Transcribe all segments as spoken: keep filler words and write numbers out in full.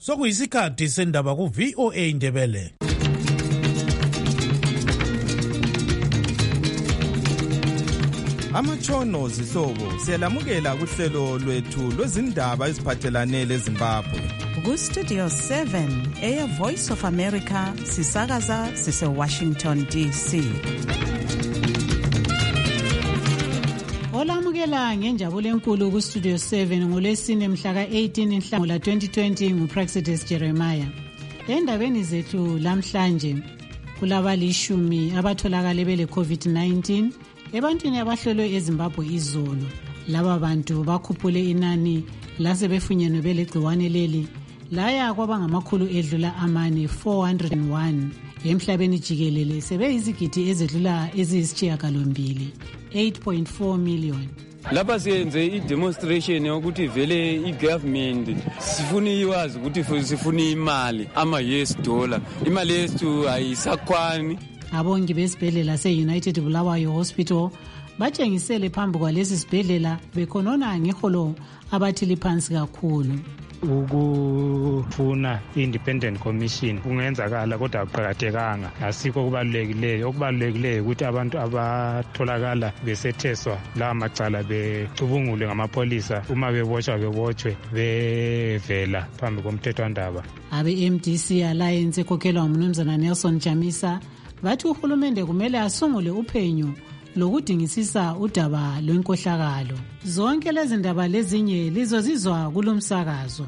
Sokuyisikhathi sendaba ku V O A Ndebele. Amatshono zihlobo siyalamukela kuhlelo lwethu lwezindaba eziphathelane leZimbabwe. Ku Studio seven, Air Voice of America, sisakaza sise Washington D C. Olamukela ngenjabulo enkulu ku Studio seven ngolwesine mhla ka eighteen Nhlangula twenty twenty nguPraxidis Jeremiah. Endabeni zethu lamhlanje kulabalishumi abatholakala bele COVID nineteen ebantwini abahlolwe eZimbabwe izolo. Laba bantu bakhuphule inani lasebefunyenwe belegciwane leli laya kwabangamakhulu edlula amane four hundred one emhlabeni jikelele sebeyizigidi ezedlula eziyisishiyagalombili eight point four million. Lapha siyenze i-demonstration yokuthi vele i-government sifuna iwazi ukuthi sifuna imali ama-U S dollar. Imali yethu ayisakwani. Abongi besibhedlela se-United Bulawayo Hospital batshengisele phambi kwalesi sibhedlela bekhonona ngeholo abathi liphansi kakhulu. Ukufuna i-independent commission kungenzakala kodwa akuqakathekanga, asikho okubalulekileyo. Okubalulekileyo ukuthi abantu abatholakala besetheswa lawa macala becubungulwe ngamapolisa, uma bebotshwa bebotshwe bevela phambi komthethwandaba. Abe-M D C Alliance ekhokhelwa umnumzana Nelson Chamisa bathi uhulumende kumele asungule uphenyo lokudingisisa udaba lwenkohlakalo. Zonke lezi ndaba lezinye lizozizwa kulomsakazo.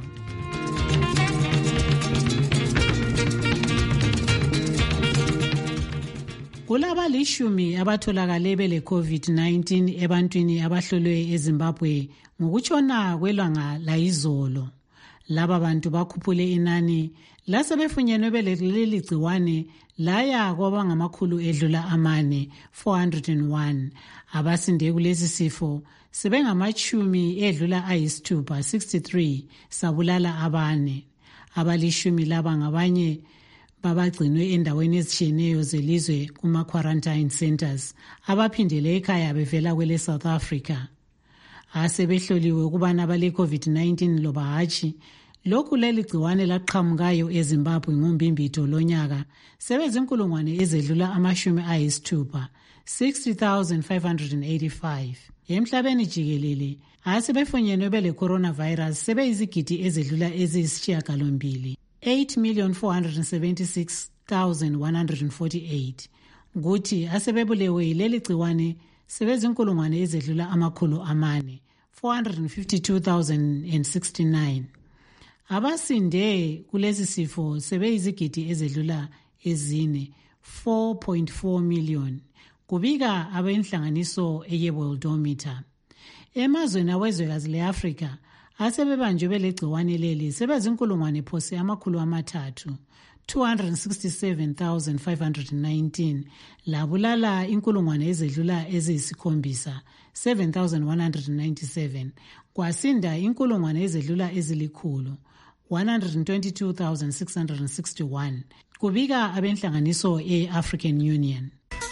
Kulaba lishumi abatholakale bele COVID nineteen ebantwini abahlolwe eZimbabwe ngokutshona kwelanga layizolo. Laba bantu bakhuphule inani lasebefunyenwe beleli gciwane laya kwabangamakhulu edlula amane four hundred one. Abasinde kulesi sifo sebengamachumi edlula ayisithupha sixty-three sabulala abane. Abalishumi laba ngabanye babagcinwe endaweni ezitshiyeneyo zelizwe kuma quarantine centers abaphindele ekhaya bevela kwele South Africa. Asebehloliwe ukubana bale COVID nineteen loba hatshi. Lokhu leli gciwane laqhamukayo eZimbabwe ngombimbito lonyaka sebezinkulungwane ezedlula amashumi ayisithupha sixty thousand five hundred eighty-five. Emhlabeni jikelele asebefunyenwe bele coronavirus sebeyizigidi ezedlula eziyisishiyagalombili eight million four hundred seventy-six thousand one hundred forty-eight. Kuthi asebebulewe leli gciwane sebezinkulungwane ezedlula amakhulu amane four hundred fifty-two thousand sixty-nine. Abasinde kulesi sifo sebeyizigidi ezedlula ezine four point four million. Kubika abenhlanganiso eyeWorldometer. Emazweni awezwekazi leAfrika asebebanjwe belegciwane leli sebezinkulungwane phose amakhulu amathathu two hundred sixty-seven thousand five hundred nineteen. Labulala inkulungwane ezedlula eziyisikhombisa seven thousand one hundred ninety-seven. Kwasinda inkulungwane ezedlula ezilikhulu one hundred twenty-two thousand six hundred sixty-one. Kubika abenhlanganiso e-African Union.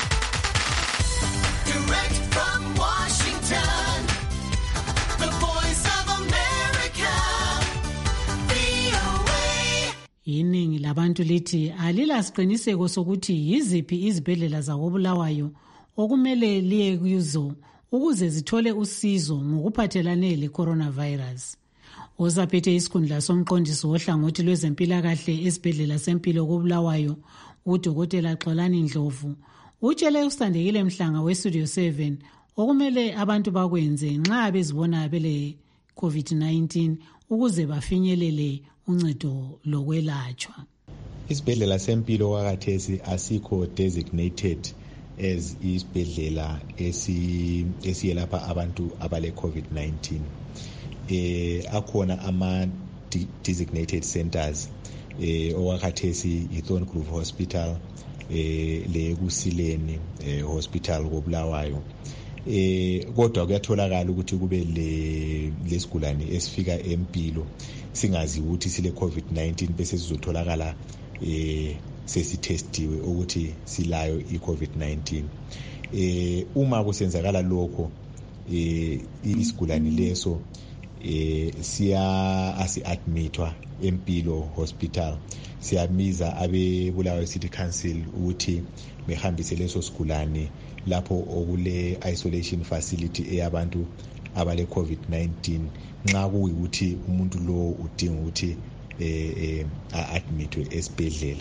Direct from Washington, the Voice of America, V O A. Iningi labantu lithi alila siqiniseko sokuthi yiziphi izibhedlela zakoBulawayo okumele liye kuzo ukuze zithole usizo ngokuphathelane le-coronavirus. Ozaphethe isikhundla somqondisi wohlangothi lwezempilakahle esibhedlela sempilo koBulawayo uDokotela Xolani Ndlovu utshele usandekile Mhlanga weStudio seven okumele abantu bakwenze nxa bezibona bele COVID nineteen ukuze bafinyelele uncedo lokwelatshwa. Isibhedlela sempilo kwakathesi asikho designated as isibhedlela esi esiyelapha abantu abale COVID nineteen. Eh akhona ama designated centers eh owakhathesi iThorn Grove Hospital eh le kusileni eh hospital koBulawayo. Eh kodwa kuyatholakala ukuthi kube le lesigulane esifika empilo singazi ukuthi sile COVID nineteen bese sizotholakala eh sesitestiwe ukuthi silayo iCovid nineteen. Eh uma kusenzakala lokho eh isigulane leso eh siya asi-admitwa Empilo Hospital. Siyamiza abe Bulawayo City Council ukuthi behambise leso sigulane lapho okule isolation facility eyabantu abale COVID nineteen nxa kuyikuthi umuntu lo udinga ukuthi eh eh admitwe esibhedlela.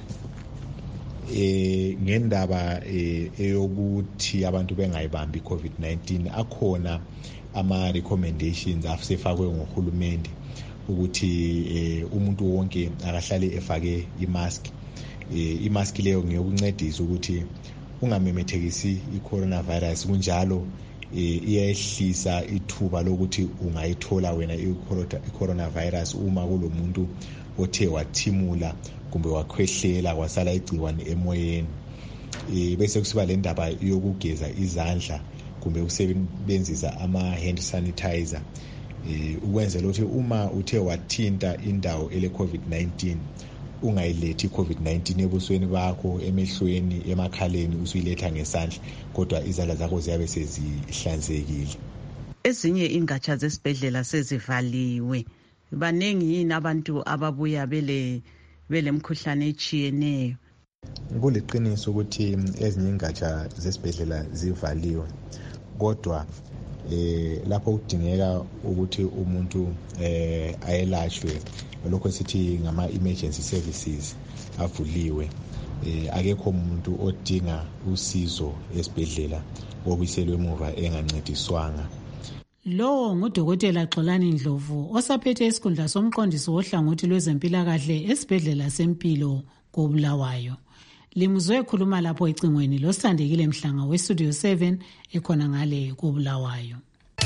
Eh ngendaba eyokuthi abantu bengayibambi COVID nineteen akhona ama recommendations afsefakwe ngohulumende ukuthi eh umuntu wonke akahlale efake imask. Eh imask leyo ngeyokuncedisa ukuthi ungamemethekisi i-coronavirus, kunjalo iyayehlisa ithuba lokuthi ungayithola wena i-coronavirus uma kulomuntu othe wathimula kumbe wakhwehlela wasala igciwane emoyeni. Eh bese kusiba le ndaba yokugeza izandla kumbe ukusebenzisa ama hand sanitizer eh ukwenzela ukuthi uma uthe wathinta indawo ele COVID nineteen ungayilethi COVID nineteen ebusweni bakho, emehlweni, emakhaleni usuyiletha ngesandla, kodwa izandla zakho ziyabe sezihlanzekile. Ezinye ingatsha zesibhedlela sezivaliwe. Banengi yini abantu ababuya bele belemkhuhlane echiyeneyo? Kuliqiniso ukuthi ezinye ingatsha zesibhedlela zivaliwe, kodwa eh lapho kudingeka ukuthi umuntu eh ayelashwe lokho sithi ngama emergency services avuliwe. Eh akekho umuntu odinga usizo esibhedlela obuyiselwe emuva engancediswanga. Lo ngudokotela Xolani Ndlovu osaphethe isikhundla somqondisi wohlangothi lwezempilakahle esibhedlela sempilo koBulawayo. Limuzwe khuluma lapho ecingweni loSandekile Mhlanga we Studio seven ekhona ngale koBulawayo.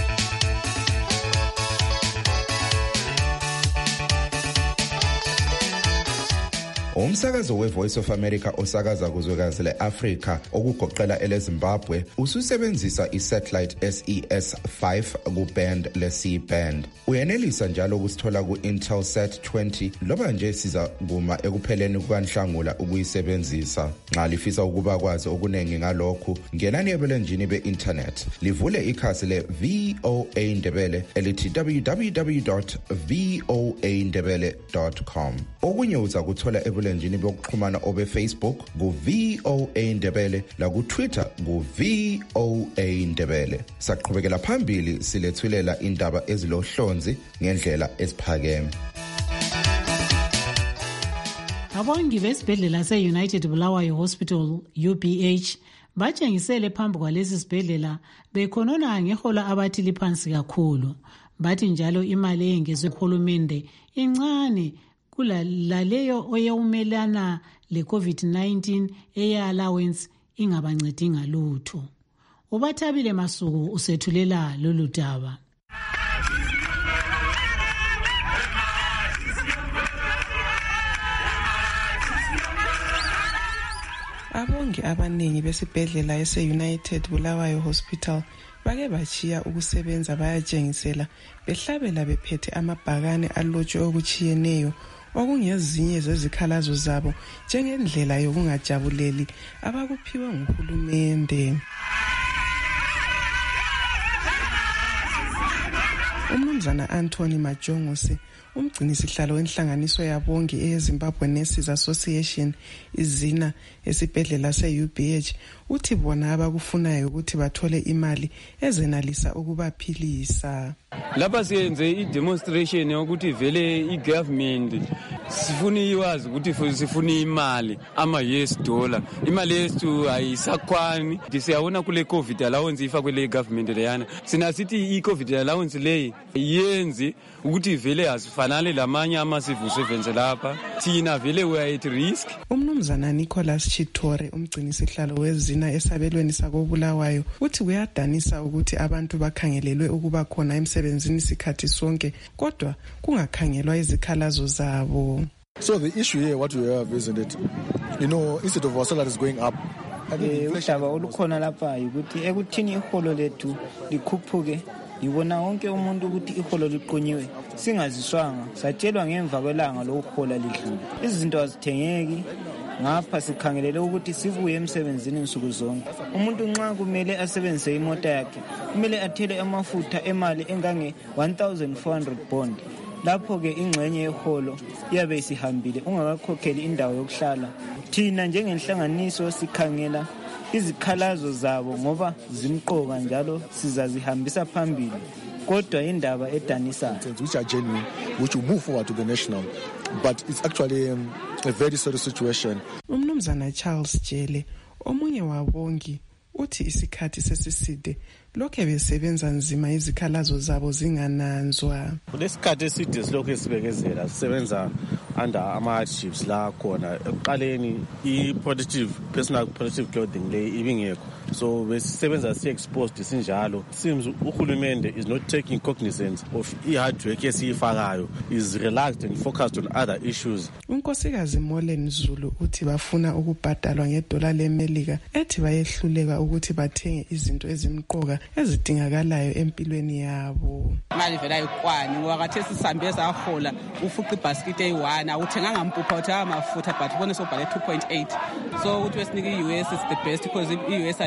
Umsakazo we-Voice of America osakaza kuzwekazi le-Afrika okugoqela ele-Zimbabwe ususebenzisa i-satellite S E S five ku-band le-C band. Uyenelisa njalo ukusithola ku-Intelsat twenty loba nje siza kuma ekupheleni kukaNhlangula ukuyisebenzisa. Nxa lifisa ukuba kwazi okuningi ngalokhu, ngenani ebulenjini be-internet. Livule ikhasi le-V O A Ndebele elithi w w w dot v o a ndebele dot com. Okunye uza kuthola ebulenjini njini bokuxhumana obe Facebook ku V O A Ndebele la ku Twitter ku V O A Ndebele. Saqhubekela phambili silethulela indaba ezilohlonzi ngendlela esiphakeme. Abongi besibhedlela se-United Bulawayo Hospital U B H batshengisele phambi kwalesi sibhedlela bekhonona ngehola abathi liphansi kakhulu. Bathi njalo imali eyengezwe kuhulumende incane kulalaleyo oyewumelana le-COVID nineteen eya-allowance ingabancedi ngalutho. Ubathabile Masuku usethulela lolu daba. Abongi abaningi besibhedlela ese-United Bulawayo Hospital bake bachiya ukusebenza bayatshengisela behlabela bephethe amabhakane alotshwe okuchiyeneyo okungezinye zezikhalazo zabo njengendlela yokungajabuleli abakuphiwe nguhulumende. Umnumzana Anthony Majongose umgcinisihlalo wenhlanganiso yabongi eyeZimbabwe Nurses Association izina esibhedlela se-U B H uthi bona abakufunayo ukuthi bathole imali ezenalisa ukubaphilisa. Lapha siyenze i-demonstration yokuthi vele i-government sifuna iwazi ukuthi sifuna imali ama U S dollar. Imali yethu ayisakwani. Siyabona kule COVID allowance ifakwe le government leyana. Sina sithi i-COVID allowance leyi yenzi ukuthi vele asifanale lamanye ama-civil servants lapha. Thina vele we are at risk. Umnumzana Nicholas Chitore umgcinisihlalo wezina esabelweni sakoBulawayo uthi kuyadanisa ukuthi abantu bakhangelelwe ukuba khona emsebenzini isikhathi sonke kodwa kungakhangelwa izikhalazo zabo. So the issue here what we have is that you know instead of our salaries going up udaba olukhona lapha ukuthi ekuthini iholo lethu likhuphuke ngibona wonke umuntu ukuthi iholo liqonyiwe singaziswanga satshelwa ngemva kwelanga lokuhola lidlule izinto azithengeki ngapha sikhangelele ukuthi sibuye emsebenzini nsuku zonke. Umuntu nxa kumele asebenzise imota yakhe kumele athele amafutha emali engange one thousand four hundred bond. Lapho ke ingxenye yeholo iyabe isihambile ungakakhokheli indawo yokuhlala. Thina njengenhlanganiso sikhangela izikhalazo zabo ngoba zimqoka njalo sizazihambisa phambili. Kodwa indaba edanisayo which are genuine, which will move forward to the national, but it's actually um, a very serious situation. Umnumzana Charles Jele omunye wabongi uthi isikhathi sesiside lokho besebenza nzima izikhalazo zabo zingananzwa. Kulesikhathi eside silokho esibekezela sisebenza under ama hardships la khona ekuqaleni i protective personal protective clothing le ibingekho, so besisebenza si exposed sinjalo. Seems uhulumende is not taking cognizance of i hard work esiyifakayo, is relaxed and focused on other issues. Unkosikazi Molen Zulu uthi bafuna ukubhadalwa ngedola leMelika ethi bayehluleka ukuthi bathenge izinto ezimqoka ezidingakalayo empilweni yabo. Imali vela ayikwani ngoba kathe sisambe sahola ufuqa ibasket eyi-one awuthenganga mpupha uthanga amafutha but ubone sobhale two point eight, so ukuthi wesinike i-U S is the best because i-U S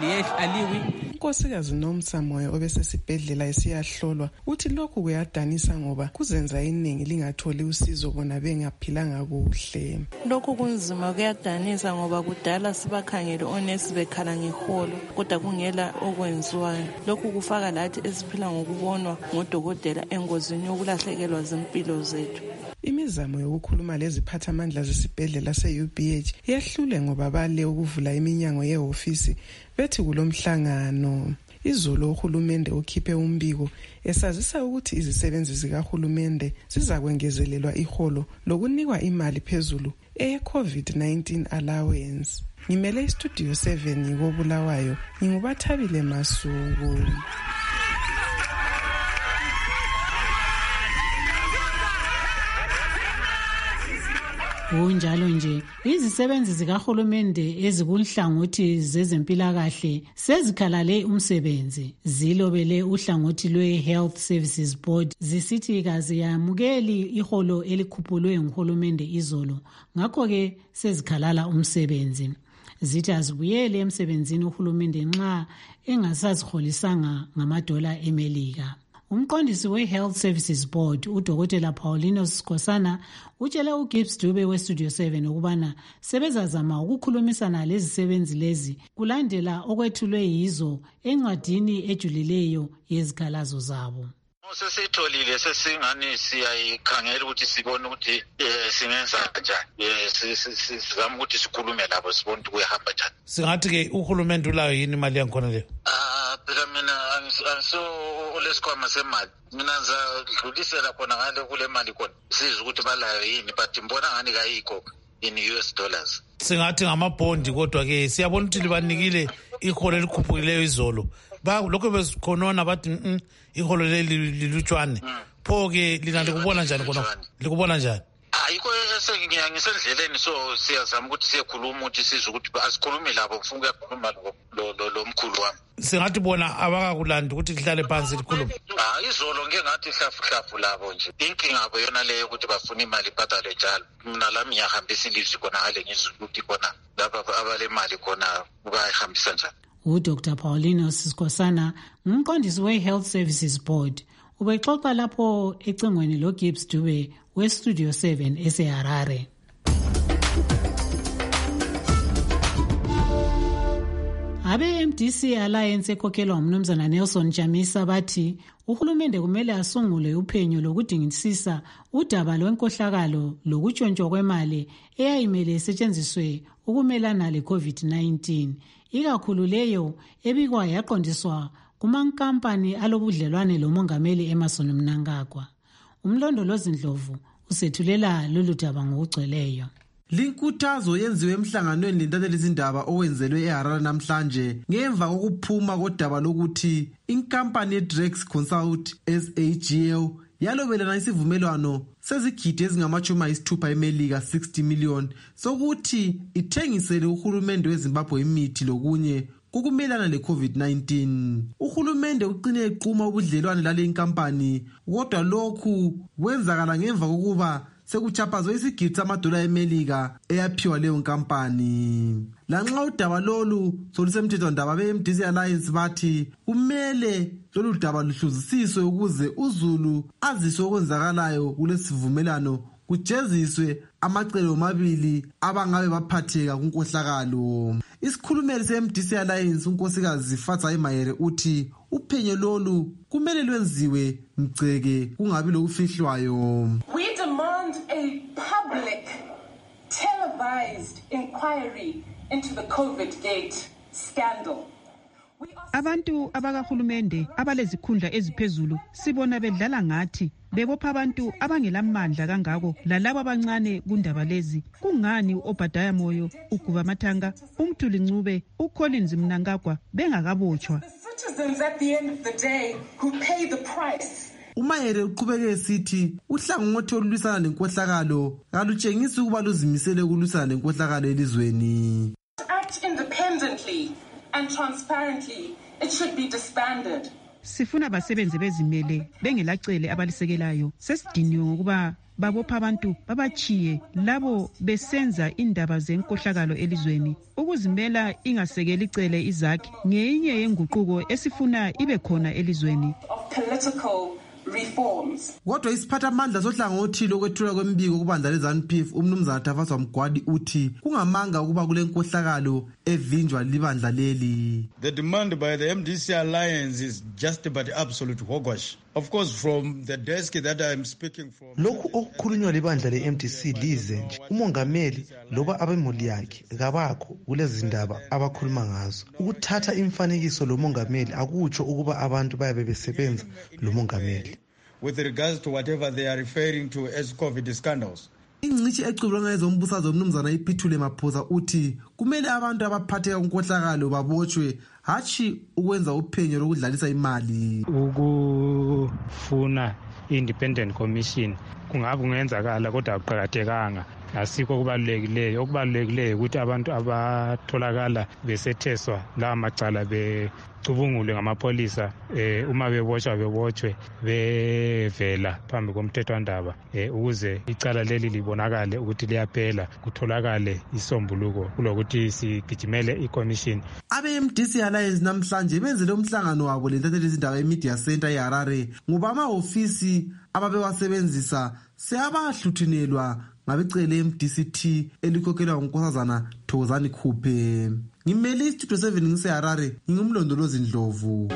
aliwi. Unkosikazi Nomsa Moyo obesesibhedlela esiyahlolwa uthi lokhu kuyadanisa ngoba kuzenza iningi lingatholi usizo bona bengaphilanga kuhle. Lokhu kunzima kuyadanisa ngoba kudala sibakhangele onesi bekhala ngeholo kodwa kungela okwenziwayo. Lokhu kufaka lathi esiphila ngokubonwa ngodokotela engozini yokulahlekelwa zimpilo zethu. Imizamo yokukhuluma leziphathamandla zesibhedlela se-U B H iyahlule ngoba bale ukuvula iminyango yehofisi bethi kulomhlangano. Izolo uhulumende ukhiphe umbiko esazisa ukuthi izisebenzi zikahulumende zizakwengezelelwa iholo lokunikwa imali phezulu eye-COVID nineteen allowance. Ngimele istudio seven ngikobulawayo ngingubathabile Masuku. Kunjalo nje izisebenzi zikahulumende ezikunhlangothi zezempilakahle sezikhalale umsebenzi, zilobele uhlangothi lwe-Health Services Board zisithi kaziyamukeli iholo elikhuphulwe nguhulumende izolo, ngakho-ke sezikhalala umsebenzi. Zithi azibuyele emsebenzini uhulumende nxa engasaziholisanga ngamadola eMelika. Umqondisi we-Health Services Board uDokotela Paulino Skosana utshele uGibbs Dube we-Studio seven ukubana sebezazama ukukhulumisana lezisebenzi lezi kulandela okwethulwe yizo encwadini ejulileyo yezikhalazo zabo. Sesitholile sesingani siyayikhangela ukuthi sibone ukuthi singenza kanjani, sizama ukuthi sikhulume labo sibone ukuthi kuyahamba njani. Singathi-ke uhulumende ulayo yini imali yankhona leyo? Ah, phela mina angiso olesikhwama semali, mina ngizadlulisela khona ngale kule mali khona sizwe ukuthi balayo yini, but mbona ngani kayikho in U S dollars. Singathi ngamabhondi kodwa-ke siyabona ukuthi libanikile iholo elikhuphukileyo izolo, lokho bezikhonona bathi iholo leli lilutshwane. Pho-ke lina likubona njani khona? Likubona njani? Ayikho ngisendleleni, so siyazama ukuthi siyekhuluma ukuthi sizwe ukuthi asikhulume labo, ngifuna ukuyakhuluma lo mkhulu wami. Singathi bona abakakulandi ukuthi lihlale phansi likhulume? Ah, izolo ngeke ngathi hlafu hlafu labo nje. Inkinga abo yona leyo ukuthi bafuna imali ibhadalwe njalo. Mina lami ngiyahambisa ilizwi khona ngale ngizwe ukuthi khona laba abale mali khona bayihambisa njani. uDoctor Paulino Skosana umqondisi we-Health Services Board ubexoxa lapho ecingweni loGibbs Dube we-Studio seven eseHarare. Abe-M D C Alliance ekhokhelwa umnumzana Nelson Chamisa bathi uhulumende kumele asungule uphenyo lokudingisisa udaba lwenkohlakalo lokutshontshwa kwemali eyayimele isetshenziswe ukumelana le-COVID nineteen. Ikakhulu leyo ebikwa yaqondiswa kumankampani alobudlelwane lomongameli Emmerson Mnangagwa. Umlondolozi Ndlovu usethulela lolu daba ngokugcweleyo. Linkuthazo yenziwe emhlanganweni lentatheleli izindaba owenzelwe eHarare namhlanje ngemva kokuphuma kodaba lokuthi inkampani yeDrex Consult S A G L yalobelana isivumelwano sezigidi ezingamachumi ayisithupha eMelika sixty million sokuthi ithengisele uhulumende weZimbabwe imithi lokunye kukumelana le-COVID nineteen. Uhulumende uqine eqhuma ubudlelwane lale inkampani, kodwa lokhu kwenzakala ngemva kokuba sekuchaphazwe isigidi samadola emelika eyaphiwa leyo nkampani. Lanxa udaba lolu solusemthethwandaba be-M D C Alliance bathi kumele lolu daba luhluzisiswe ukuze uzulu aziswe okwenzakalayo kulesivumelano kujeziswe amacele omabili abangabe baphatheka kunkohlakalo. Isikhulumeli se-M D C Alliance unkosikazi Fatsa Mayere uthi uphenyo lolu kumele lwenziwe mgceke kungabi lokufihlwayo. We demand a public televised inquiry into the COVID gate scandal. Abantu abakahulumende abalezikhundla eziphezulu sibona bedlala ngathi bebopha abantu abangelamandla kangako lalabo abancane kundaba lezi. Kungani uObadiah Moyo, uGuba Mathanga, uMthuli Ncube, uCollins Mnangagwa bengakabotshwa? Citizens at the end of the day who pay the price. Umayere uqhubeke esithi uhlangothi olulwisana nenkohlakalo kalutshengisi ukuba luzimisele ukulwisana nenkohlakalo elizweni. Act independently and transparently, it should be disbanded. Sifuna basebenze bezimele bengelacele abalisekelayo. Sesidiniwe ngokuba babopha abantu babachiye labo besenza indaba zenkohlakalo elizweni. Ukuzimela ingasekeli icele izakhi ngenye yenguquko esifuna ibe khona elizweni. Political reforms. Kodwa isiphathamandla sohlangothi lokwethula kwembiko kubandla leZANU P F umnumzana Tafazwa Mgwadi uthi kungamanga ukuba kule nkohlakalo evinjwa libandla leli. The demand by the M D C Alliance is just but absolute hogwash. Of course, from the desk that I am speaking from, lokhu okukhulunywa libandla le-M D C lize nje. Umongameli loba abemuli yakhe kabakho kulezi ndaba abakhuluma ngazo. Ukuthatha imfanekiso lo mongameli akutsho ukuba abantu bayabe besebenza lo mongameli. With regards to whatever they are referring to as COVID scandals. Ingcishi ecubulanga ezombusazwe umnumzana iPhithule Maphosa uthi kumele abantu abaphatheka kunkohlakalo babotshwe hachi ukwenza uphenyo lokudlalisa imali. Ukufuna independent commission kungabe kungenzakala kodwa akuqhakathekanga. Asikho okubalulekileyo. Okubalulekileyo ukuthi abantu abatholakala besetheswa la macala becubungule ngamapolisa eh uma bebotshwa bebotshwe bevela phambi komthethwandaba eh ukuze icala leli libonakale ukuthi liyaphela kutholakale isombuluko kulokuthi sigijimele icommission. Abe-M D C Alliance namhlanje benzele umhlangano wabo lentatheli izindaba eMedia Center eHarare ngoba amahofisi ababewasebenzisa seyabahluthinelwa ngabecele M D C T elikhokhelwa ngunkosazana Thokozani Khuphe. Ngimele iStudio seven ngiseHarare, ngingumlondolozi Ndlovu.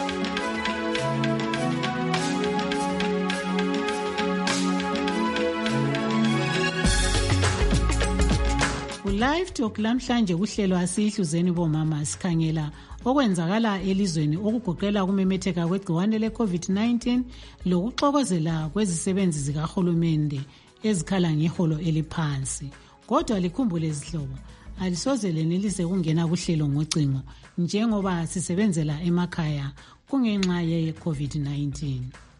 Live Talk lamhlanje kuhlelo asihluzeni bomama sikhangela okwenzakala elizweni okugoqela kumemetheka kwegciwane le-COVID nineteen lokuxokozela kwezisebenzi zikahulumende ezikhala ngeholo eliphansi. Kodwa likhumbule izihlobo, alisoze lenelise kungena kuhlelo ngocingo njengoba sisebenzela emakhaya kungenxa ye-COVID nineteen.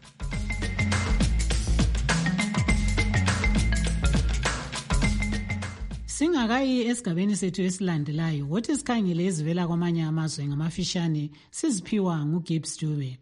Singakayi esigabeni sethu esilandelayo, wothi sikhangele ezivela kwamanye amazwe ngamafishane siziphiwa nguGibbs Dube.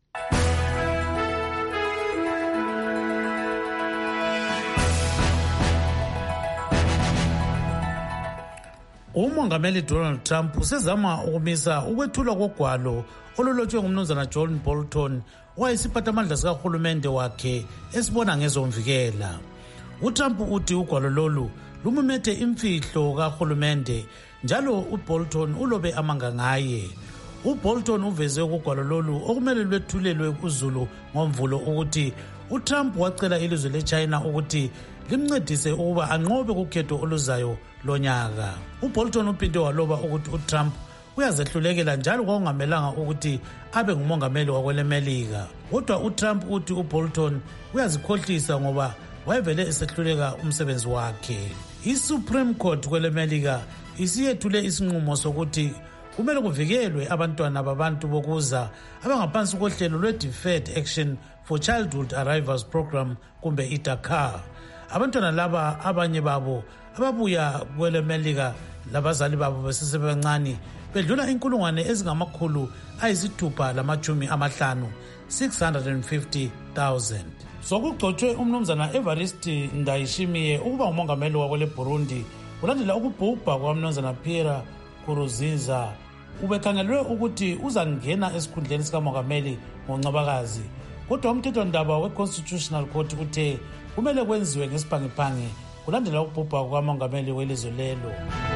Umongameli Donald Trump usezama ukumisa ukwethulwa kogwalo olulotshwe ngumnumzana John Bolton owayesiphathamandla sikahulumende wakhe esibona ngezomvikela. UTrump uthi ugwalo lolu lumumethe imfihlo kahulumende njalo uBolton ulobe amanga ngaye. UBolton uveze ukugwalo lolu okumele lwethulelwe kuzulu ngomvulo ukuthi uTrump wacela ilizwe leChina ukuthi limncedise ukuba anqobe kukhetho oluzayo lonyaka. uBolton uphinde waloba ukuthi uTrump uyazehlulekela njalo kwakungamelanga ukuthi abe ngumongameli wakwelemelika. Kodwa uTrump uthi uBolton uyazikhohlisa ngoba wayevele esehluleka umsebenzi wakhe. ISupreme Court kwelemelika isiyethule isinqumo sokuthi kumele kuvikelwe abantwana babantu bokuza abangaphansi kohlelo lwe-Deferred Action for Childhood Arrivals Program kumbe i-DACA. Abantwana laba abanye babo ababuya kwelemelika labazali babo besesebancane bedlula inkulungwane ezingamakhulu ayisithupha lamachumi amahlanu six hundred fifty thousand. sokugcotshwe umnumzana Evariste Ndayishimiye ukuba ngumongameli wakwele Burundi kulandela ukubhubha kwamnumzana Pierre Nkurunziza. Ubekhangelwe ukuthi uzangena esikhundleni sikamongameli ngoNcwabakazi, kodwa umthethondaba we-Constitutional Court kuthe kumele kwenziwe ngesiphange-phange kulandela ukubhubha kukamongameli welizwe lelo.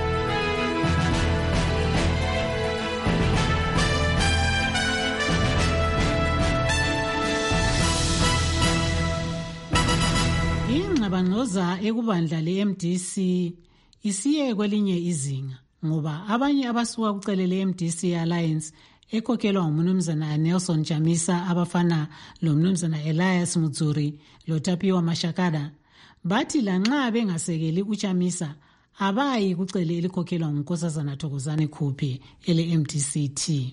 Ingxabangxoza ekubandla le-M D C isiye kwelinye izinga ngoba abanye abasuka kucele le-M D C Alliance ekhokhelwa ngumnumzana Nelson Chamisa abafana lo mnumzana Elias Mutsuri lo Tapiwa Mashakada bathi lanxa bengasekeli uChamisa abayi kucele elikhokhelwa ngunkosazana Thokozani Khuphe ele-M D C T.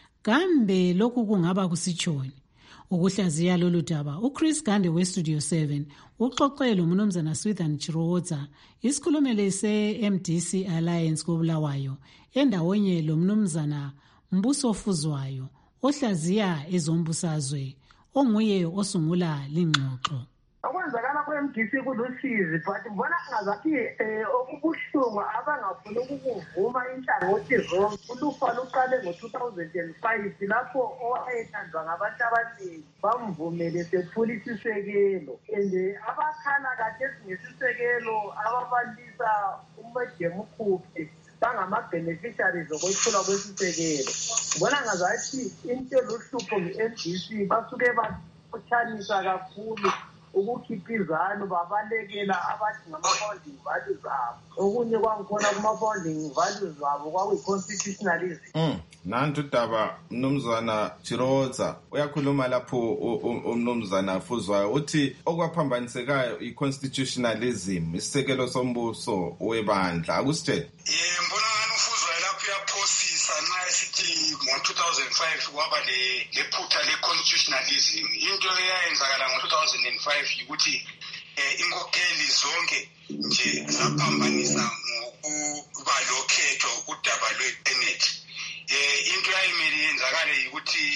Kambe lokhu kungaba kusitshoni? Ukuhlaziya lolu daba uChris Gande weStudio seven uxoxe lo mnumzana Swithan Chiroza isikhulumeli se-M D C Alliance koBulawayo endawonye lo mnumzana Mbuso Fuzwayo ohlaziya ezombusazwe onguye osungula lingxoxo. Okwenzakala kwe-M D C kulusizi but mbona ngazathi okubuhlungu abangafuni ukuvuma inhlangothi zonke. Ulufa luqale ngo-two thousand five lapho owayethandwa ngabantu abaningi bamvumele sephula isisekelo and abakhala kade singesisekelo ababalisa uMedemu Khuphe bangama-beneficiaries okwephulwa kwesisekelo. Mbona ngazathi into luhlupho nge-M D C basuke baphutshanisa kakhulu ukukhipha izalo babalekela abathi ngama-founding values abo. Okunye kwangikhona kuma-founding values abo kwakuyi-constitutionalism. Mm. Nantu daba mnumzana Chiroza uyakhuluma lapho umnumzana Fuzwayo uthi okwaphambanisekayo i-constitutionalism isisekelo sombuso webandla. Akusitshela. Mbona ngani uFuzwayo lapho uyaphosisa nxa esithi ngo-two thousand five kwaba lephutha le-constitutionalism. Into eyayenzakala ngo-two thousand five yikuthi inkokheli zonke nje zaphambanisa ngokuba lokhetho udaba lwe-energy. Into eyayimele yenzakale yikuthi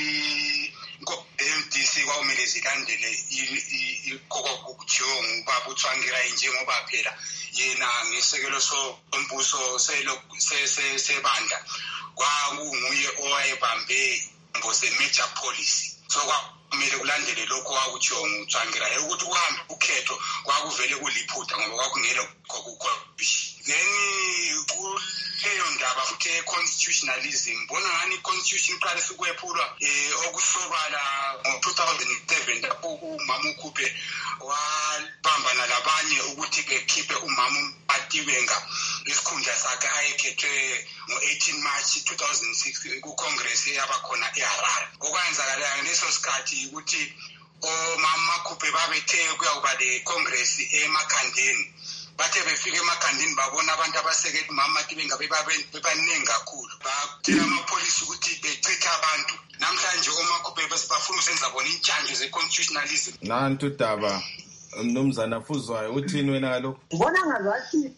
i-M D C kwawumele zilandele kokokuthiwo ngubaba uTsvangirai njengoba phela yena ngesekelo sombuso sebandla kwakunguye owayebambe ngose-major policy. So kumele kulandele lokho kwakuthiwo nguTsvangirai ukuthi kuhambe ukhetho kwakuvele kuliphutha ngoba kwakungelo kokukhobishi. Then kuleyo ndaba futhi e-constitutionalism bona ngani i-constitution iqale sukwephulwa okusobala ngo-two thousand seven lapho umama uKhuphe wabambana labanye ukuthi bekhiphe umama uMatiwenga isikhundla sakhe ayekhethwe ngo-eighteen March two thousand six ku-congress eyabakhona eHarare. Okwenzakalayo ngaleso sikhathi ukuthi omama Khuphe babethe kuyawuba le-congress eMakhandeni. Bathe befika eMakhandeni babona abantu abasekela umama Matiwenga bebaningi kakhulu. Batshela amapholisi ukuthi becitha abantu. Namhlanje omakhuphe bafuna usenza bona intshanje ze-constitutionalism. Nantu daba mnumzana Fuzwayo uthini wena ngalokho? Mbona ngazathi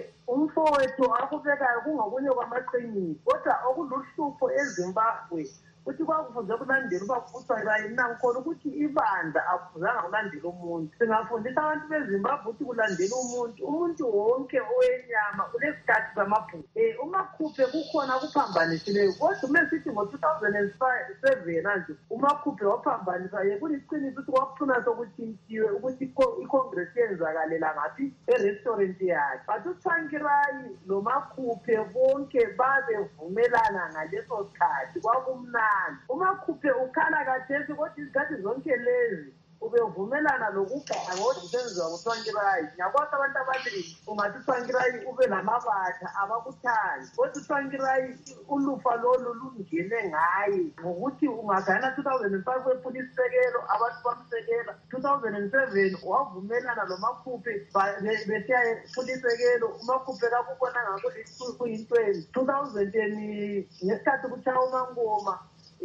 umfowethu akubekayo kungokunye kwamaqiniso kodwa okuluhlupho eZimbabwe ukuthi kwakufuze kulandela uba kuSwaziland nangikhona ukuthi ibandla akufuzanga kulandela umuntu. Singafundisa abantu beZimbabwe ukuthi kulandela umuntu. Umuntu wonke owenyama unesikhathi samabhuku. Eh uMakhuphe kukhona kuphambanisileyo kodwa uma sithi ngo-two thousand seven nje uMakhuphe waphambanisa ye kuliqiniso ukuthi kwakuthuna sokuthintiwe ukuthi iCongress yenzakalela ngaphi e-restaurant yakhe. But uTsvangirai noMakhuphe bonke babevumelana ngaleso sikhathi kwakumnandi. UMakhuphe ukhala kathesi kodwa izikhathi zonke lezi ubevumelana lokuganga kodwa usenziwa nguTsvangirai. Ngiyakwazi abantu abaningi ungathi uTsvangirai ube namabatha abakuthandi kodwa uTsvangirai ulufa lolu lungene ngaye ngokuthi ungagana two thousand five wephula isisekelo abantu bamsekela. Two thousand seven wavumelana noMakhuphe besiya ephula isekelo. uMakhuphe kakubona ngako kuyintweni. Two thousand ngesikhathi kutshaya uMangoma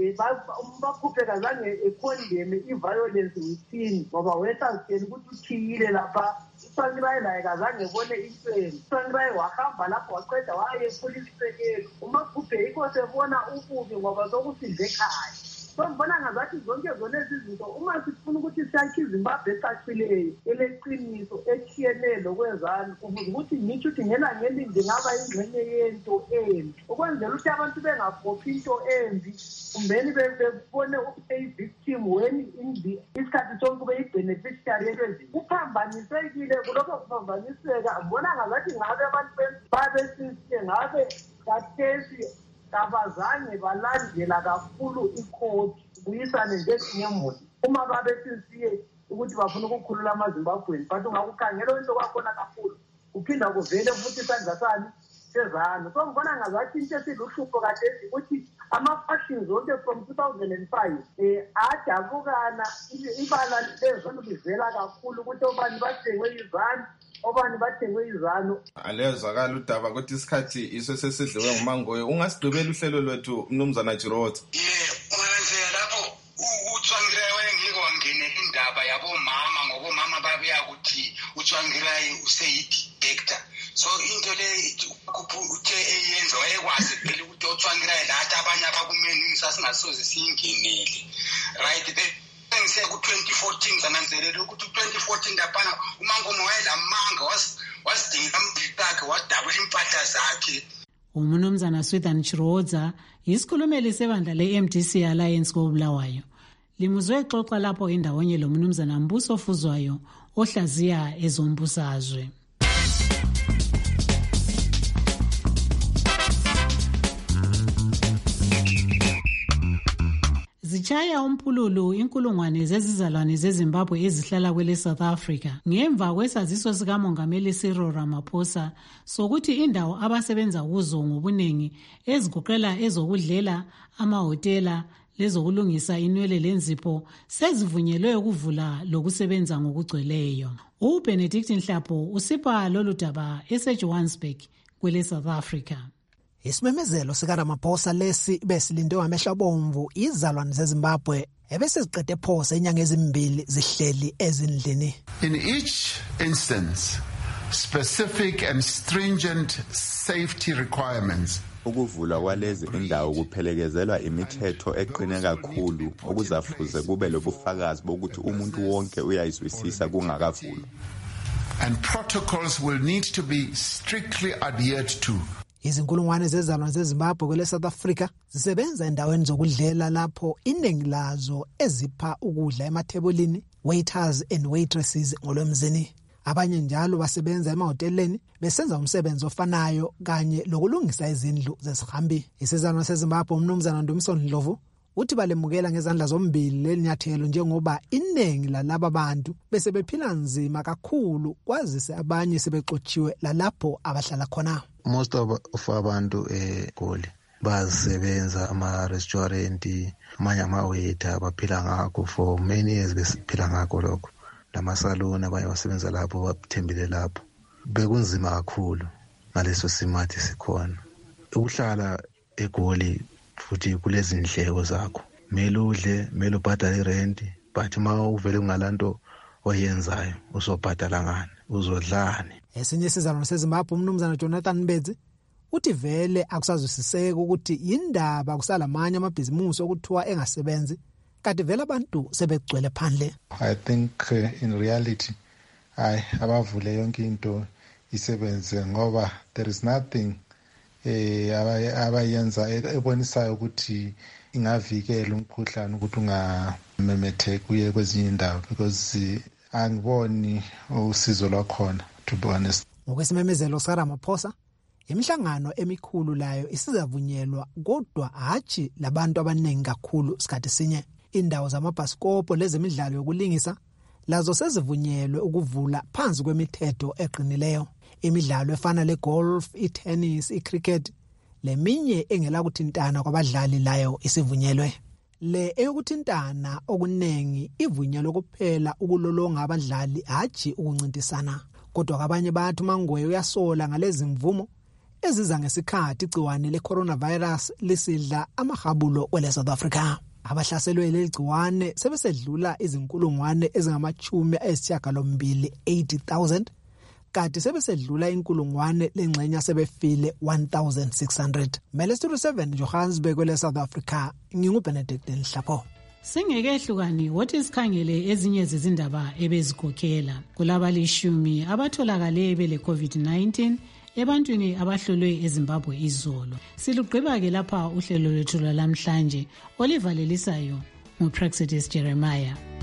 uMakhuphe kazange ekhondeme i-violence within ngoba wesazitshela ukuthi uthiyile lapha. uTsvangirai laye kazange ebone intweni. uTsvangirai wahamba lapho waqeda wayephula isisekelo. uMakhuphe yikho sebona ububi ngoba sokusize ekhaya. so ngibona ngazathi zonke zona lezi zinto uma sifuna ukuthi siyakhe iZimbabwe ecacileyo eleqiniso etshiyenelo kwezani kubuza ukuthi ngisho ukuthi ngena ngelindi ngaba ingxenye yento embi ukwenzela ukuthi abantu bengafophi into embi kumbeni bebone victim when isikhathi sonke kube i-beneficiary yelwezinto kuphambanisekile kulokho kuphambaniseka ngibona ngazathi ngabe abantu babesisie ngabe kathesi kabazange balandela kakhulu ikhodi kuyisane njengenyemoni uma babesisie ukuthi bafuna ukukhulula amaZimbabweni but ungakukhangela into kwakhona kakhulu kuphinda kuvele futhi isandla sani sezana so ngibona ngazathi into esiluhlupho kade ukuthi ama-factions onke from two thousand five um adabukana ibala lezona livela kakhulu ukuthi obani bathengwe izanu obani bathengwe izanu alezwakala udaba ukuthi isikhathi iso sesidliwe ngumangoye ungasigqibela uhlelo lwethu mnumzana Jirotha indaba yabomama ngobomama babuya ukuthi uTsvangirai useyidictator so into le uthe eyenza wayekwazi phela ukuthi uTsvangirai lathi abanye abakumeni sasingasoze siyingenele right bengise ku twenty fourteen sananzelela ukuthi twenty fourteen lapana uMangomo wayelamanga wasidinga amdikakhe wadabula impahla zakhe. Umnumzana Swithan Chirodza isikhulumeli sebandla le-M D C Alliance koBulawayo limuzwe xoxa lapho indawonye lo mnumzana Mbuso Fuzwayo ohlaziya ezombusazwe. Zichaya umpululu inkulungwane zezizalwane zeZimbabwe ezihlala kwele South Africa ngemva kwesaziso sika Mongameli Cyril Ramaphosa sokuthi indawo abasebenza kuzo ngobunengi ezigoqela ezokudlela amahotela lezokulungisa inwele lenzipho sezivunyelwe ukuvula lokusebenza ngokugcweleyo. uBenedict Nhlapo usipha lolu daba eseJohannesburg kwele South Africa. Isimemezelo sika Ramaphosa lesi besilinde amehlo bomvu izalwane zeZimbabwe ebese ziqede phosa inyanga ezimbili zihleli ezindlini. In each instance, specific and stringent safety requirements ukuvulwa kwalezi indawo kuphelekezelwa imithetho eqine kakhulu okuzafuze kube lobufakazi bokuthi umuntu wonke uyayizwisisa kungakavulwa. And protocols will need to be strictly adhered to. Izinkulungwane zezalwane zeZimbabwe kwele South Africa zisebenza endaweni zokudlela lapho iningi lazo ezipha ukudla emathebulini, waiters and waitresses ngolwemzini. Abanye njalo basebenza emahoteleni besenza umsebenzi ofanayo kanye lokulungisa izindlu zesihambi. Isizalwane seZimbabwe umnumzana Ndumiso Ndlovu uthi balemukela ngezandla zombili lelinyathelo njengoba iningi lalaba bantu bese bephila nzima kakhulu kwazise abanye sebexotshiwe lalapho abahlala khona. Most of, of abantu eGoli basebenza ama-restaurant amanye ama-waiter baphila ngakho for many years besiphila ngakho lokho. Lamasaloni abanye basebenza lapho bathembele lapho. Bekunzima kakhulu ngaleso simathi sikhona. Ukuhlala eGoli futhi kulezi ndleko zakho. Mele udle, mele ubhadale irent, but uma uvele kungalanto oyenzayo uzobhadala ngani, uzodlani. Esinye isizalwane seZimbabwe umnumzana Jonathan Mbedzi uthi vele akusazwisiseki ukuthi indaba kusalamanye amabhizimusi okuthiwa engasebenzi kanti vele abantu sebegcwele phandle. I think uh, in reality ay abavule yonke into isebenze ngoba there is nothing eh abayenza ebonisayo ukuthi ingavikela umkhuhlane ukuthi ungamemetheki kuye kwezinye indawo because angiboni usizo lwakhona to be honest. Ngokwesimemezelo sikaRamaphosa imihlangano emikhulu layo isizavunyelwa kodwa hachi labantu abaningi kakhulu sikhathi sinye. Indawo zamabhasikopho lezemidlalo yokulingisa lazo sezivunyelwe ukuvula phansi kwemithetho eqinileyo. Imidlalo efana legolf, itennis, icricket leminye engela kuthintana kwabadlali layo isivunyelwe. Le eyokuthintana okunengi ivunyelwe kuphela ukulolonga abadlali hachi ukuncintisana. Kodwa abanye bathi uMangoye uyasola ngalezi mvumo eziza ngesikhathi igciwane le-coronavirus lisidla amahabulo kwele South Africa. Abahlaselwe leli gciwane sebesedlula izinkulungwane ezingamachumi ayisishiyagalombili eighty thousand kade sebesedlula inkulungwane lengxenya sebefile one thousand six hundred. Mele Studio seven Johannesburg kwele South Africa. NginguBenedict Nhlapho. Singekehlukani wothi sikhangele ezinye zezindaba ebezikhokhela kulabalishumi abatholakale bele COVID nineteen ebantwini abahlolwe eZimbabwe izolo. Silugqiba ke lapha uhlelo lwethu lwalamhlanje olivalelisayo nguPraxedis Jeremiah.